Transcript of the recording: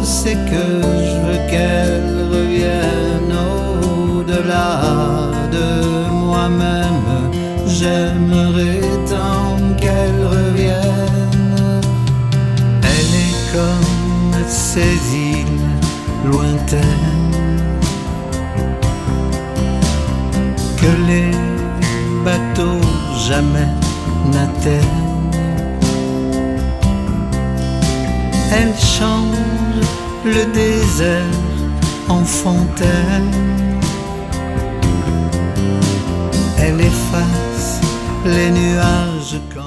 c'est que je veux qu'elle revienne au-delà de moi-même. J'aimerais tant qu'elle revienne. Elle est comme ces îles lointaines que les bateaux jamais n'atteignent. Elle change le désert en fontaine. Elle efface les nuages.